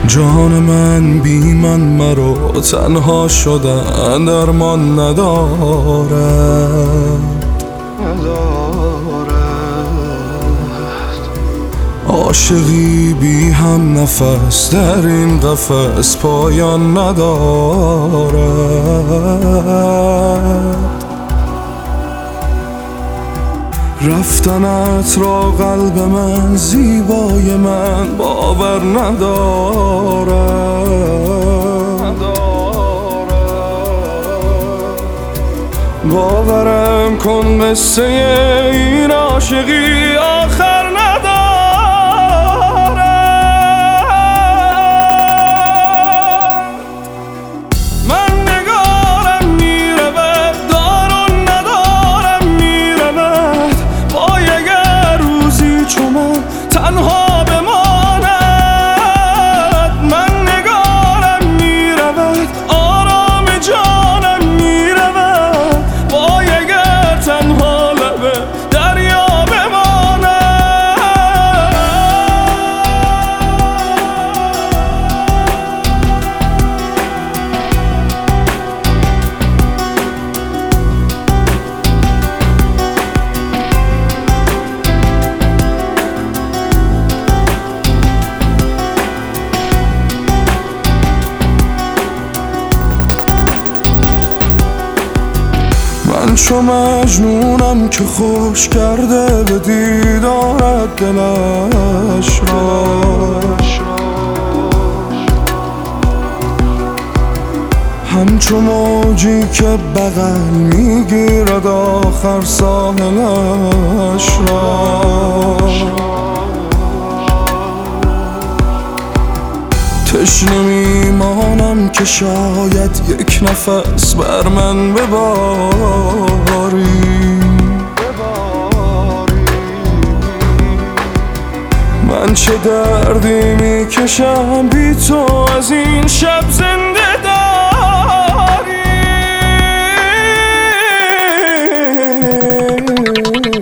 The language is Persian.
جان من بی من مرا تنها شدن درمان ندارد. عاشقی بی هم نفس در این قفس پایان ندارد. رفتنت را قلب من زیبای من باور ندارد. باورم کن قصه این عاشقی آخر ندارد. من نگارم میرود دار و ندارم میرود، وای اگر روزی چو من تنها بماند. من نگارم میرود آرام جانم میرود، وای اگر تنها لب دریا بماند. من چو مجنونم که خوش کرده به دیدارت دلش را. همچو موجی که بغل میگیرد آخر ساحلش را. تشنه میمانم که شاید یک نفس بر من بباری. من چه دردی میکشم بی تو از این شب زنده داری.